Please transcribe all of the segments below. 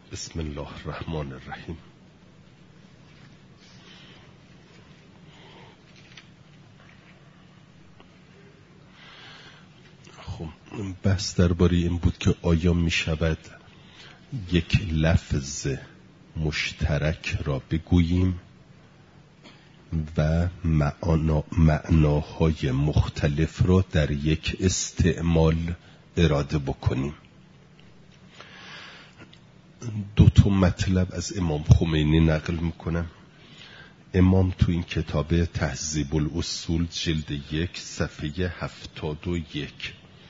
بسم الله الرحمن الرحیم. خب بحث درباره این بود که آیا می شود یک لفظ مشترک را بگوییم و معناهای مختلف را در یک استعمال اراده بکنیم. دو تا مطلب از امام خمینی نقل میکنم. امام تو این کتاب تهذیب الاصول جلد 1 صفحه 71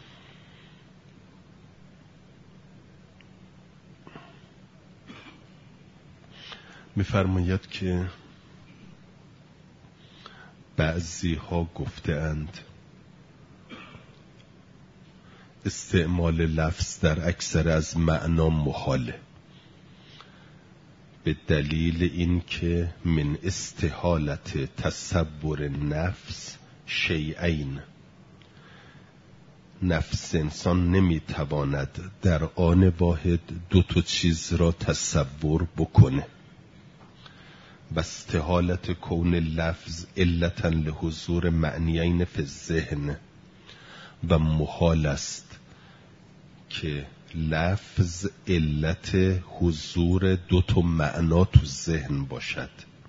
میفرماید که بعضی ها گفتند استعمال لفظ در اکثر از معنا محاله، به دلیل اینکه من استحالت تصور نفس شیئین، نفس انسان نمیتواند در آن واحد دو تا چیز را تصور بکنه و استحالت کون لفظ علتا لحضور معنیین فی الذهن، و محال است که لفظ علت حضور دو تا معنا تو ذهن باشد.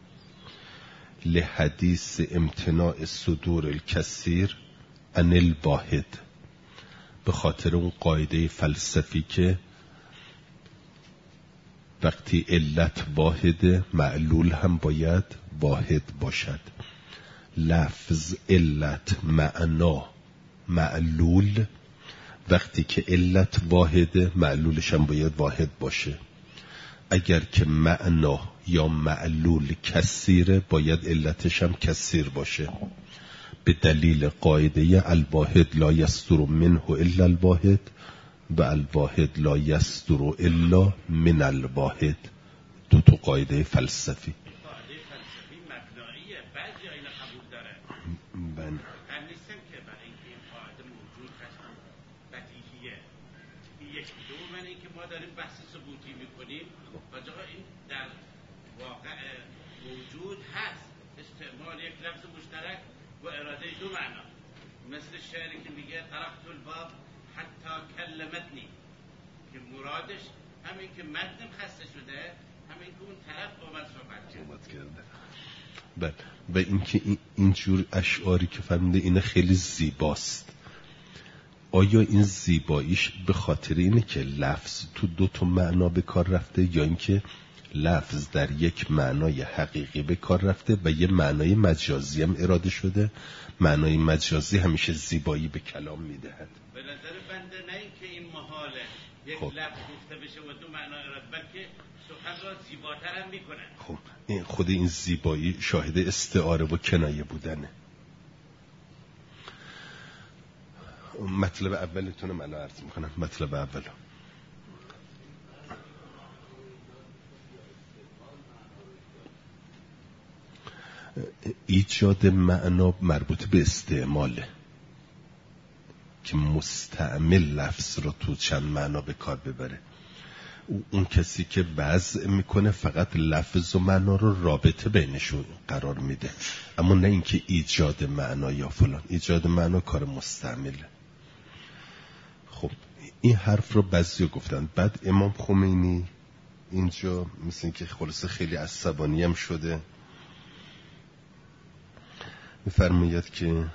لحدیث امتناع صدور الکثیر عن الواحد، به خاطر اون قاعده فلسفی که وقتی علت واحد معلول هم باید واحد باشد. لفظ، علت، معنا، معلول، وقتی که علت واحد معلولش هم باید واحد باشه. اگر که معنا یا معلول کثیره باید علتش هم کثیر باشه، به دلیل قاعده الواحد لا یصدر منه الا الواحد و الواحد لا یصدر الا من الواحد. دو تا قاعده فلسفی. قاعده فلسفی مبناییه، بعضی اینو قبول داره. من نیستم که برای اینکه این قاعده موجود هست بدیهیه. این یک دوم من اینکه ما داریم بحث ثبوتی میکنیم و این در واقع موجود هست، استعمال یک لفظ مشترک و اراده دو معنا، مثل شعری که میگه طرقت الباب حتی کلمتنی، که مرادش همین که متن خسته شده، همین که اون طرف با من صحبت کرده. بله، و اینکه اینجور اشعاری که فهمیده اینه خیلی زیباست. آیا این زیباییش به خاطر اینه که لفظ تو دو تا معنا به کار رفته، یا اینکه لفظ در یک معنای حقیقی به کار رفته و یه معنای مجازی هم اراده شده؟ معنای مجازی همیشه زیبایی به کلام میدهد. به نظر بنده نه اینکه این محاله یک لفظ گفته بشه و دو معنا اراده، بلکه سخن را زیباتر هم میکنه. خب این خود این زیبایی شاهد استعاره و کنایه بودنه. مطلب اولتونم الان عرض میکنم. مطلب اول ایجاد معنا مربوط به استعماله که مستعمل لفظ رو تو چند معنا به کار ببره. اون کسی که وضع میکنه فقط لفظ و معنا رو رابطه بینشون قرار میده، اما نه اینکه ایجاد معنا یا فلان. ایجاد معنا کار مستعمله. خب این حرف رو بعضی گفتن. بعد امام خمینی اینجا مثل که خلاصه خیلی عصبانی هم شده، میفرماید که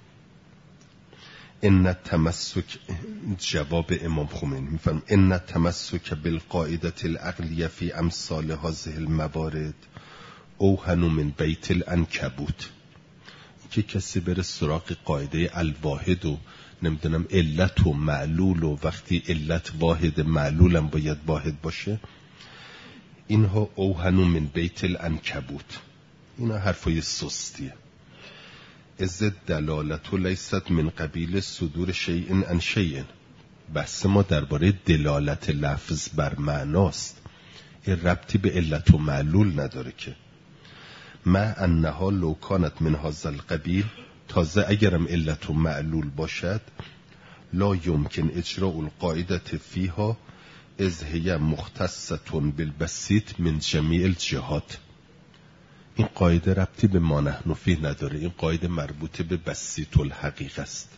ان التمسک، جواب امام خمینی میفرماید ان التمسک بالقاعده العقلیه فی امثال هذه الموارد اوهن من بیت العنکبوت. که کسی بره سراغ قاعده الواحد و نمیدونم علت و معلول و وقتی علت واحد معلولم باید واحد باشه، اینها اوهن من بیت العنکبوت، اینا حرفای سستیه. از دلالت لیست من قبیل صدور شیء عن شیء. بحث ما درباره دلالت لفظ بر معناست، این ربطی به علت و معلول نداره که. ما انها لو کانت من هذا القبیل، تازه اگرم علت و معلول باشد، لا یمکن اجراء القاعده فیها اذ هی مختصة بالبسیط من جمیع الجهات. این قاعده ربطی به ما نحن فیه نداره، این قاعده مربوط به بسیط الحقیق است.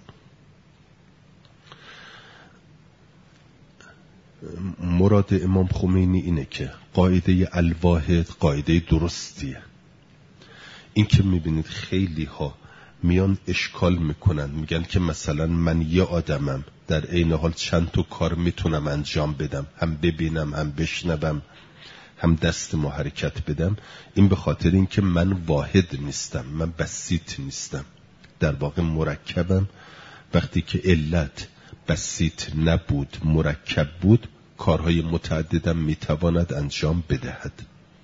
مراد امام خمینی اینه که قاعده الواحد قاعده درستیه. این که میبینید خیلی ها میان اشکال میکنن، میگن که مثلا من یه آدمم، در عین حال چند تا کار میتونم انجام بدم، هم ببینم، هم بشنوم، هم دست ما حرکت بدم. این به خاطر این که من واحد نیستم، من بسیط نیستم، در واقع مرکبم. وقتی که علت بسیط نبود، مرکب بود، کارهای متعددم میتواند انجام بدهد.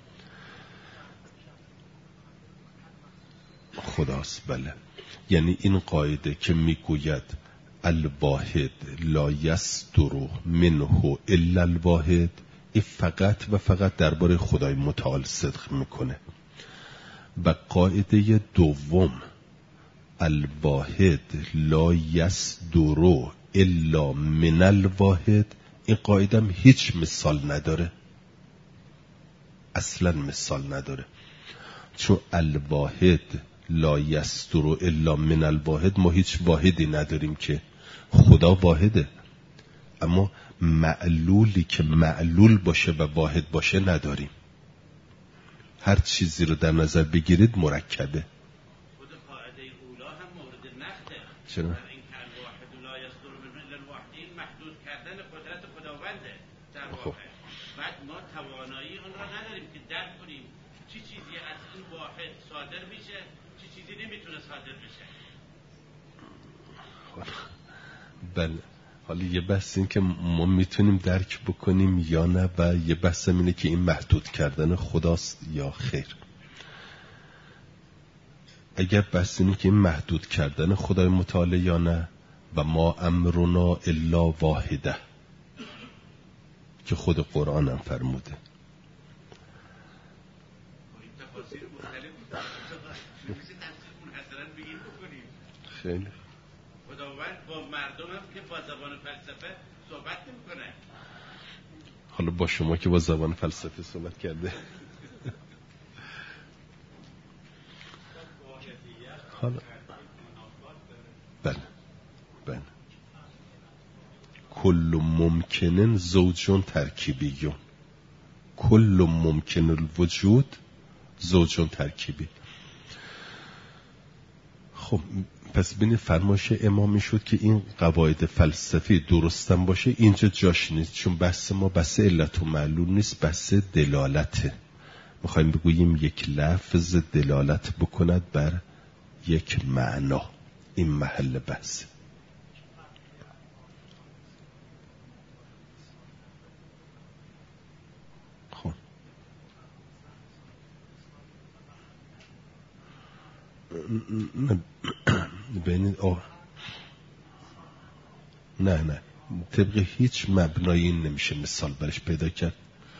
خداست. بله، یعنی این قاعده که میگوید الواحد لا یصدر منه الا الواحد، این فقط و فقط درباره خدای متعال صدق میکنه. و قاعده دوم الواحد لا یصدر الا من الواحد، این قاعده هم هیچ مثال نداره، اصلا مثال نداره. چون الواحد لا یصدر الا من الواحد، ما هیچ واحدی نداریم که، خدا واحده، اما معلولی که معلول باشه و واحد باشه نداریم. هر چیزی رو در نظر بگیرید مرکبه. خود قاعده اولا هم مورد نقده. چرا؟ در این که الواحد لا یصدر من الواحد، این محدود کردن قدرت خداونده در واقع. بعد ما توانایی اون را نداریم که درک کنیم چی چیزی از این واحد صادر میشه، چی چیزی نمیتونه صادر بشه. بله، حالا یه بحث این که ما میتونیم درک بکنیم یا نه، و یه بحث اینه که این محدود کردن خداست یا خیر. اگر بحث اینه که این محدود کردن خدای متعال یا نه، و ما امرنا الا واحده که خود قرآن هم فرموده. خیلی خداوند با مردم هم که با زبان فلسفه صحبت نمی‌کنه. حالا با شما که با زبان فلسفه صحبت کرده. حالا بله بله، کل ممکنن زوجون ترکیبیون، کل ممکن الوجود زوجون ترکیبی. خب پس بینید فرمایش امامی شد که این قواعد فلسفی درستم باشه اینجا جاش نیست، چون بحث ما بحث علت و معلول نیست، بحث دلالته. میخوایم بگوییم یک لفظ دلالت بکند بر یک معنا، این محل بحث. خب ببینید نه طبق هیچ مبنایی نمیشه مثال برش پیدا کرد.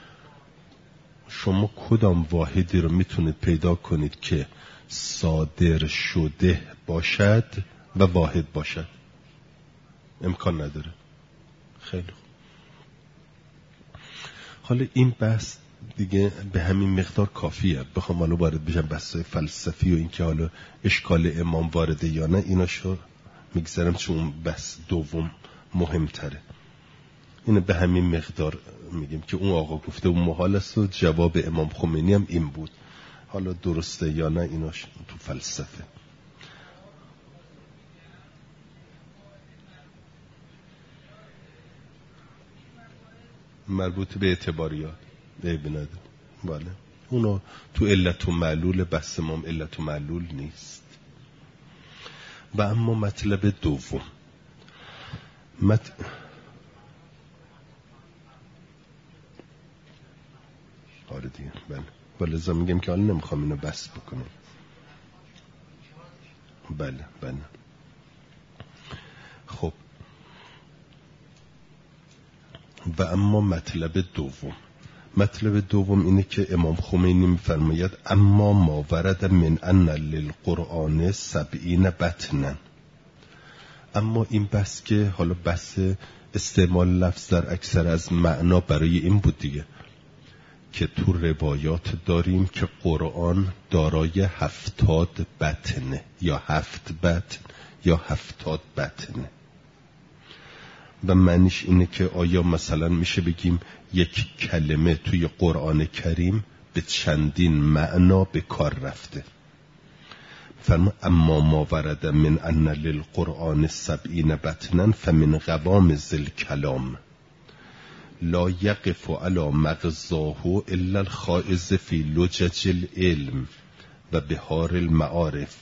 شما کدام واحدی رو میتونید پیدا کنید که صادر شده باشد و واحد باشد؟ امکان نداره. خیلی خوب. حالا این بحث دیگه به همین مقدار کافیه. بخوام حالا وارد بشم بحث‌های فلسفی و اینکه حالا اشکال امام وارده یا نه، ایناشو میگذارم چون بحث دوم مهمتره. اینو به همین مقدار میگیم که اون آقا گفته اون محال است و جواب امام خمینی هم این بود. حالا درسته یا نه ایناش تو فلسفه. مربوط به اعتباریات عیب نداره. بله اونو تو علت و معلول بحث ما علت و معلول نیست. و اما مطلب دوم آره دیگه بله، ولذا میگم که حالا نمیخوام اینو بحث بکنم. بله خب و اما مطلب دوم اینه که امام خمینی میفرماید اما ما ورد من ان للقرآن 70 بطنا. اما این بحث که حالا بحث استعمال لفظ در اکثر از معنا برای این بود دیگه که تو روایات داریم که قرآن دارای 70 بطنه یا 7 بطن یا 70 بطنه و معنیش اینه که آیا مثلا میشه بگیم یک کلمه توی قرآن کریم به چندین معنا به کار رفته. فرما اما ما ورد من ان للقرآن 70 بطنا فمن غوامض الکلام لا یقف علی مغزاه الا الخائض فی لجج العلم و بحار المعارف.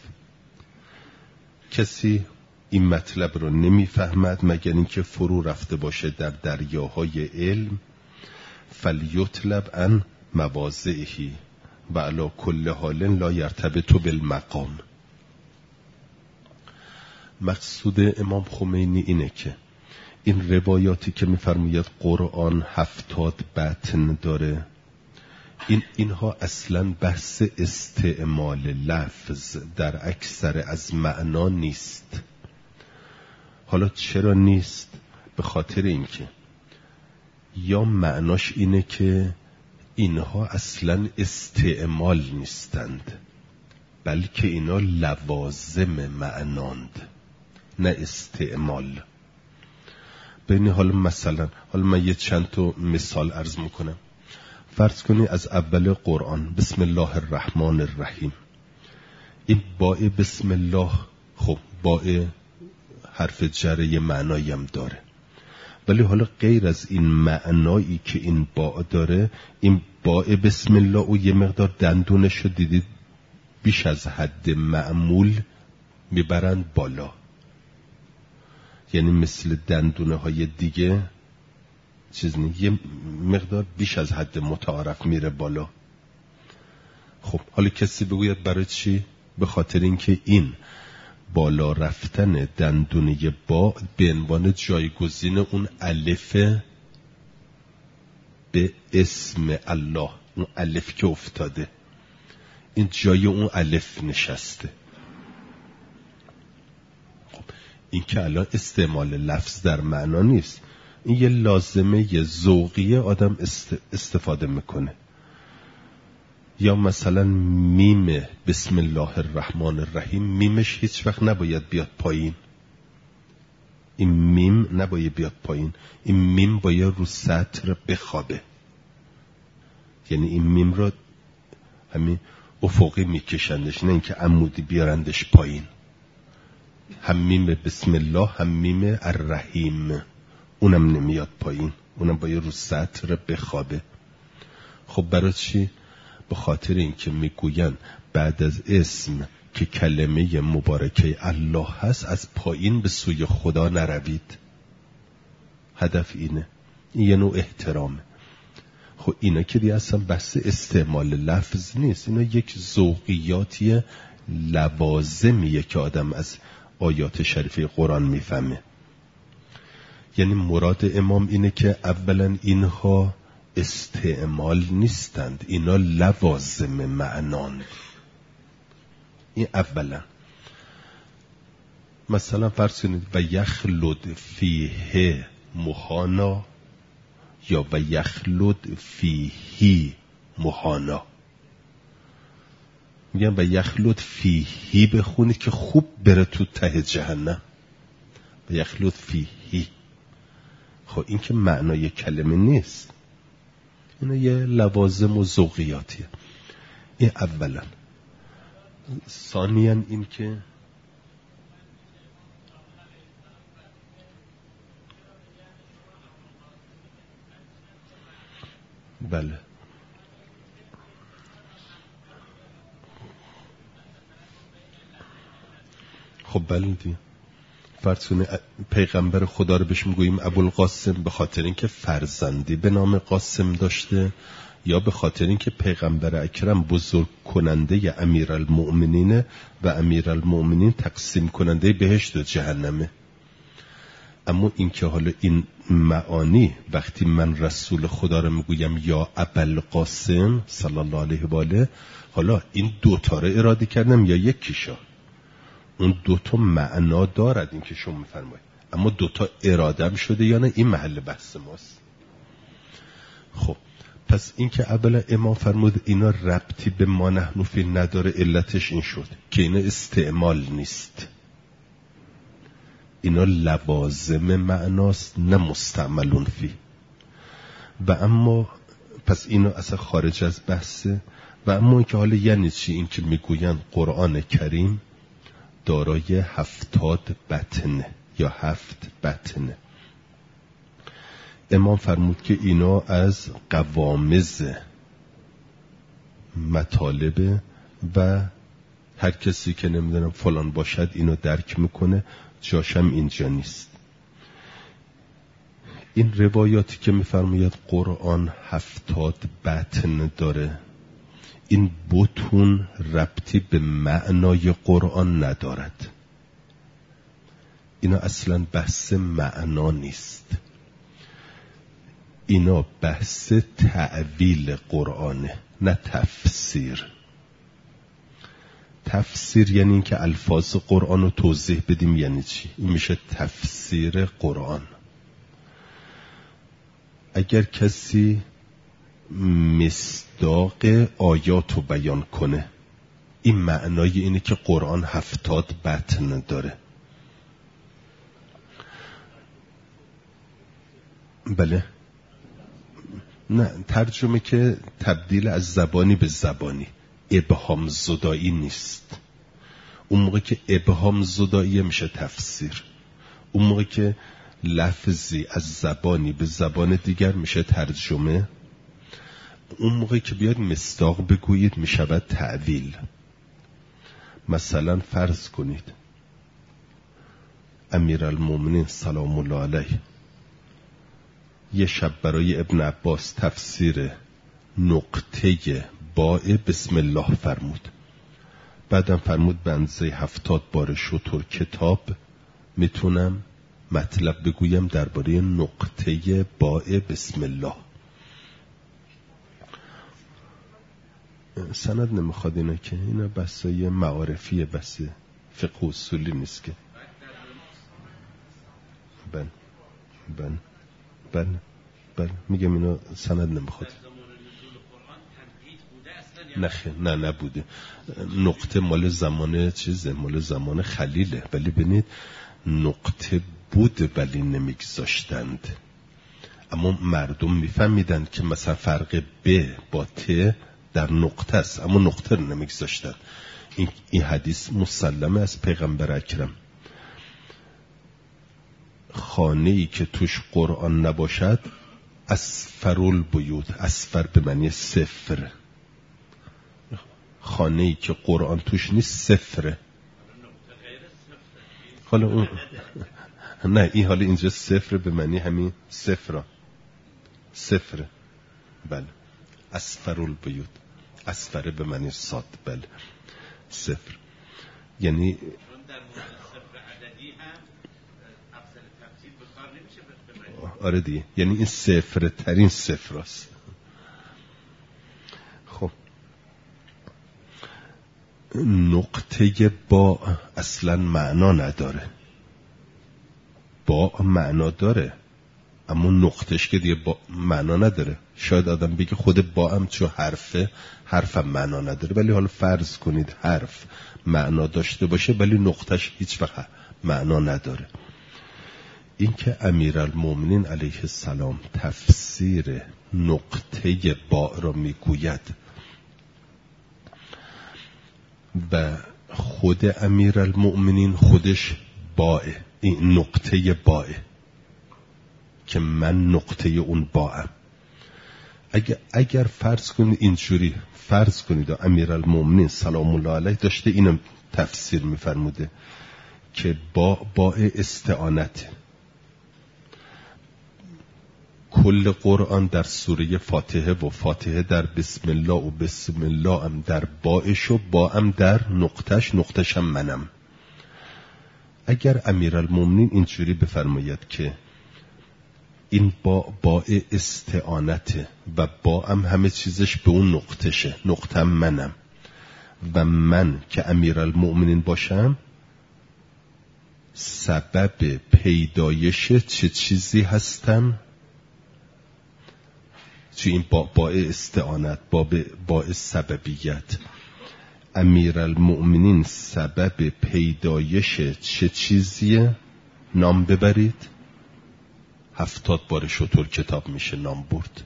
کسی این مطلب رو نمیفهمد مگر اینکه فرو رفته باشه در دریاهای علم. فلیطلب عن مواضعه و علی کل حال لا یرتبط بالمقام. مقصود امام خمینی اینه که این روایاتی که میفرماید قرآن 70 بطن داره، اینها اصلا بحث استعمال لفظ در اکثر از معنا نیست. حالا چرا نیست؟ به خاطر اینکه یا معناش اینه که اینها اصلا استعمال نیستند بلکه اینا لوازم معناند نه استعمال. ببین حالا مثلا من یه چند تا مثال عرض میکنم. فرض کنی از اول قرآن بسم الله الرحمن الرحیم، این باء بسم الله خب باء حرف جره معنایی هم داره، ولی حالا غیر از این معنایی که این باء داره، این باء بسم الله او یه مقدار دندونش رو دیدید بیش از حد معمول میبرند بالا، یعنی مثل دندونه های دیگه چیز نیست، یه مقدار بیش از حد متعارف میره بالا. خب حالا کسی بگوید برای چی؟ به خاطر اینکه این بالا رفتن دندونه با به عنوان جایگزین اون الف به اسم الله، اون الف که افتاده این جای اون الف نشسته. خب این که الان استعمال لفظ در معنا نیست، این یه لازمه یه ذوقی آدم استفاده میکنه. یا مثلا میم بسم الله الرحمن الرحیم، میمش هیچ وقت نباید بیاد پایین، این میم نباید بیاد پایین، این میم باید رو سطر بخوابه، یعنی این میم رو همین افقی میکشندش نه اینکه عمودی بیارندش پایین. هم میم بسم الله هم میم الرحیم اونم نمیاد پایین، اونم باید رو سطر بخوابه. خب برای چی؟ به خاطر اینکه میگوین بعد از اسم که کلمه مبارکه الله هست از پایین به سوی خدا نروید. هدف اینه، این یه نوع احترامه. خب اینا که دیگه اصلا بحث استعمال لفظ نیست، اینا یک ذوقیاتی لوازمیه که آدم از آیات شریفه قرآن میفهمه. یعنی مراد امام اینه که اولا اینها استعمال نیستند، اینا لوازم معناند. این اولا. مثلا فرض کنید و یخلد فیه مهانا یا و یخلد فیهی مهانا. میگن و یخلد فیهی بخونید که خوب بره تو ته جهنم. و یخلد فیهی، خب این که معنای کلمه نیست، اینا یه لوازم و ذوقیاتیه. این اولا. ثانیاً این که بله خب بله دیگه. فرض کنید پیغمبر خدا رو بهش میگوییم ابوالقاسم به خاطر اینکه فرزندی به نام قاسم داشته، یا به خاطر اینکه پیغمبر اکرم بزرگ کننده امیرالمؤمنین و امیرالمؤمنین تقسیم کننده بهشت و جهنمه. اما اینکه حالا این معانی وقتی من رسول خدا رو میگویم یا ابوالقاسم صلی الله علیه و آله، حالا این دوتا رو اراده کردم یا یکیشو؟ اون دوتا معنا دارد این که شما میفرمایید. اما دوتا ارادم شده یا نه، این محل بحث ماست. خب پس این که اولا امام فرمود اینا ربطی به ما نحن فی نداره، علتش این شد که اینا استعمال نیست، اینا لوازم معناست نه مستعملون فی. و اما پس اینا اصلا خارج از بحثه. و اما این که حالا یعنی چی این که میگوین قرآن کریم دارای 70 بطنه یا 7 بطنه، امام فرمود که اینا از قوامض مطالبه و هر کسی که نمیدونم فلان باشد اینو درک میکنه، جاشم اینجا نیست. این روایاتی که میفرماید قرآن 70 بطن داره، این بطون ربطی به معنای قرآن ندارد، اینا اصلا بحث معنا نیست، اینا بحث تعویل قرآنه نه تفسیر. تفسیر یعنی این که الفاظ قرآن رو توضیح بدیم، یعنی چی؟ این میشه تفسیر قرآن. اگر کسی مصداق آیات رو بیان کنه، این معنای اینه که قرآن 70 بطن داره. بله، نه ترجمه که تبدیل از زبانی به زبانی، ابهام زدایی نیست. اون موقع که ابهام زدایی میشه تفسیر، اون موقع که لفظی از زبانی به زبان دیگر میشه ترجمه، اون موقع که بیاد مصداق بگویید میشود تعویل. مثلا فرض کنید امیرالمومنین سلام الله علیه یه شب برای ابن عباس تفسیر نقطه باء بسم الله فرمود، بعدم فرمود به اندازه 70 بار شطور کتاب میتونم مطلب بگویم درباره نقطه باء بسم الله. سند نمیخواد اینا که اینا بحثای معارفیه، بحث فقه اصولی نیست که. بله میگم اینا سند نمیخواد. نه نبوده، نقطه مال زمان چیزه، مال زمان خلیله، ولی ببینید نقطه بود ولی نمیگذاشتند، اما مردم میفهمیدن که مثلا فرق ب با ت در نقطه است، اما نقطه رو نمیگذاشتن. این حدیث مسلمه از پیغمبر اکرم. خانه‌ای که توش قرآن نباشد اسفرال بیوت، اسفر به معنی صفر، خانه‌ای که قرآن توش نیست صفره. حالا اون نه، این حالا اینجا صفر به معنی همین صفره، بله. اسفرال بیوت، اسفره به معنی صاد، بله صفر. یعنی آره دیگه، یعنی این صفر ترین صفر است. خب نقطه با اصلا معنا نداره، با معنا داره اما نقطش که دیگه با معنا نداره. شاید آدم بگه خود با هم چون حرفم معنا نداره، ولی حالا فرض کنید حرف معنا داشته باشه ولی نقطش هیچ وقت معنا نداره. این که امیرالمومنین علیه السلام تفسیر نقطه با را میگوید و خود امیرالمومنین خودش باه، این نقطه باه که من نقطه اون باام. اگر فرض کنید اینجوری فرض کنید امیرالمومنین سلام الله علیه داشته اینو تفسیر میفرموده که با استعانت، کل قرآن در سوره فاتحه و فاتحه در بسم الله و بسم الله هم در باش و با هم در نقطش هم منم. اگر امیرالمومنین اینجوری بفرماید که این با استعانته و با هم همه چیزش به اون نقطشه، نقطه منم و من که امیرالمومنین باشم سبب پیدایش چه چیزی هستن؟ چه این با استعانت با سببیت. امیرالمؤمنین سبب پیدایش چه چیزیه؟ نام ببرید. 70 بار شطور کتاب میشه نام برد.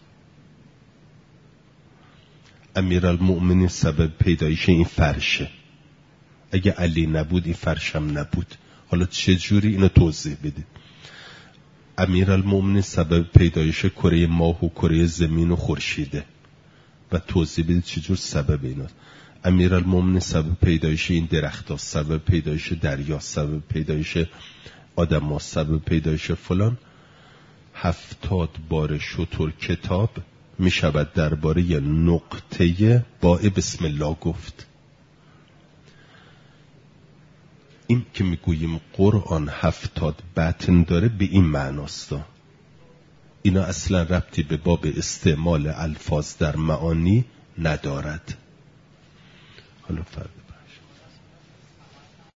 امیرالمؤمنین سبب پیدایش این فرشه. اگه علی نبود این فرشم نبود. حالا چه جوری اینو توضیح بدید. امیرالمؤمنین سبب پیدایش کره ماه و کره زمین و خورشیده و توضیح بدید چجور سبب ایناست. امیرالمؤمنین سبب پیدایش این درخت‌ها، سبب پیدایش دریا، سبب پیدایش آدم‌ها، سبب پیدایش فلان. 70 بار شطور کتاب می شود درباره نقطه با بسم الله گفت. این که میگوییم قرآن 70 بطن داره به این معناست. اینا اصلا ربطی به باب استعمال الفاظ در معانی ندارد. حالا فرق